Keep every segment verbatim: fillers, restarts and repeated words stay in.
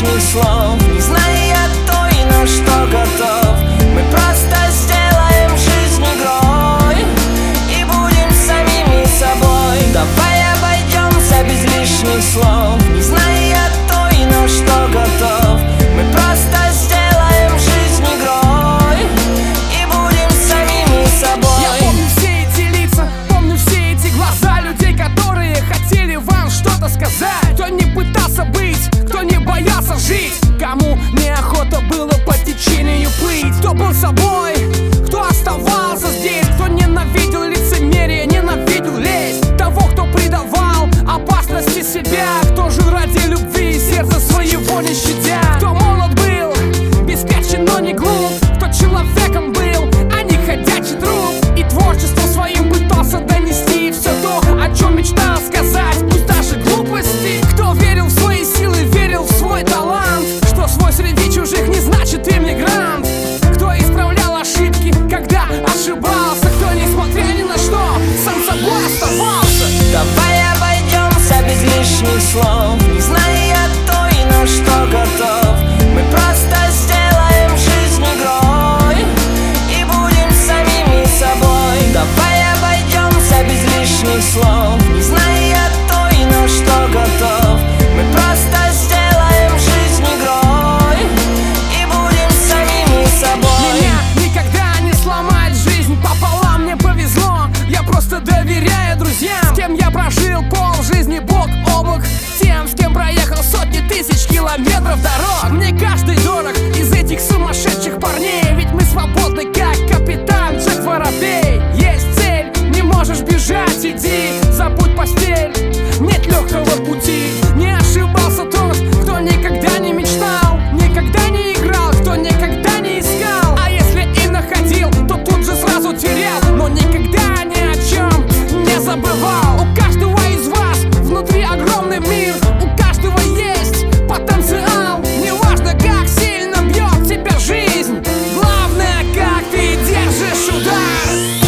лишних слов. Не знаю я той, на что готов. Мы просто сделаем жизнь игрой и будем самими собой. Давай обойдемся без лишних слов. Не знаю я той, на что готов. Мы просто сделаем жизнь игрой и будем самими собой. Я помню все эти лица, помню все эти глаза людей, которые хотели вам что-то сказать. Кто не пытался быть, кто не боялся жить, кому неохота было по течению плыть. Кто был собой, кто оставался здесь, кто ненавидел лицемерие, ненавидел лесть. Того, кто предавал опасности себя, кто жил ради любви и сердца своего не щадя. Кто молод был, беспечен, но не глуп, кто человеком был, а не ходячий труп. И творчеством своим пытался донести все то, о чем мечтал сказать, пусть даже глупости. Кто верил в свои силы, верил в свой талант, что свой среди чужих не значит иммигрант. Кто исправлял ошибки, когда ошибался, кто, несмотря ни на что, сам собой оставался. Давай обойдемся без лишних слов. Не знаю я той, на что готов. Мы просто сделаем жизнь игрой и будем самими собой. Давай обойдемся без лишних слов. Не знаю я той, на что готов. Мы просто сделаем жизнь игрой и будем самими собой. Меня никогда не сломает жизнь пополам, мне повезло. Я просто доверяю друзьям, с кем я прожил пол жизни бок о бок, тем, с кем проехал сотни тысяч километров дорог. Мне каждый дорог из этих сумасшедших парней, ведь мы свободны, как капитан Джек Воробей. Есть цель, не можешь бежать, иди, забудь постель, нет легкого пути. Не ошибался тот, кто никогда не мечтал, никогда не играл, кто никогда не искал. А если и находил, то тут же сразу терял, но никогда ни о чем не забывал. У каждого из вас внутри огромный мир, у каждого есть потенциал. Неважно, как сильно бьет тебя жизнь, главное, как ты держишь удар.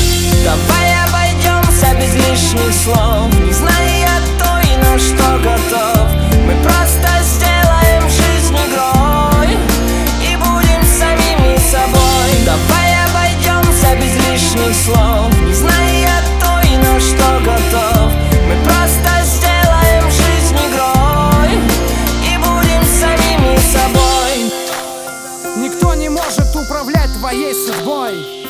Давай обойдемся без лишних слов. Не знаю я той, на что готов. Мы просто сделаем жизнь игрой и будем самими собой. Давай обойдемся без лишних слов. Не знаю я той, на что готов. Мы просто сделаем жизнь игрой и будем самими собой. Никто не может управлять твоей судьбой.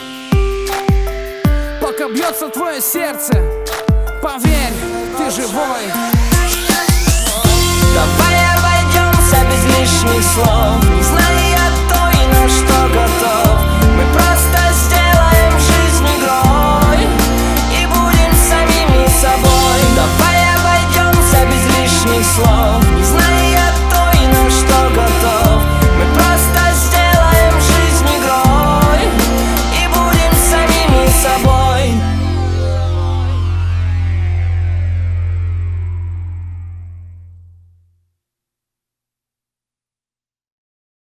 Пока бьется твое сердце, поверь, ты живой. Давай обойдемся без лишних слов. Не знаю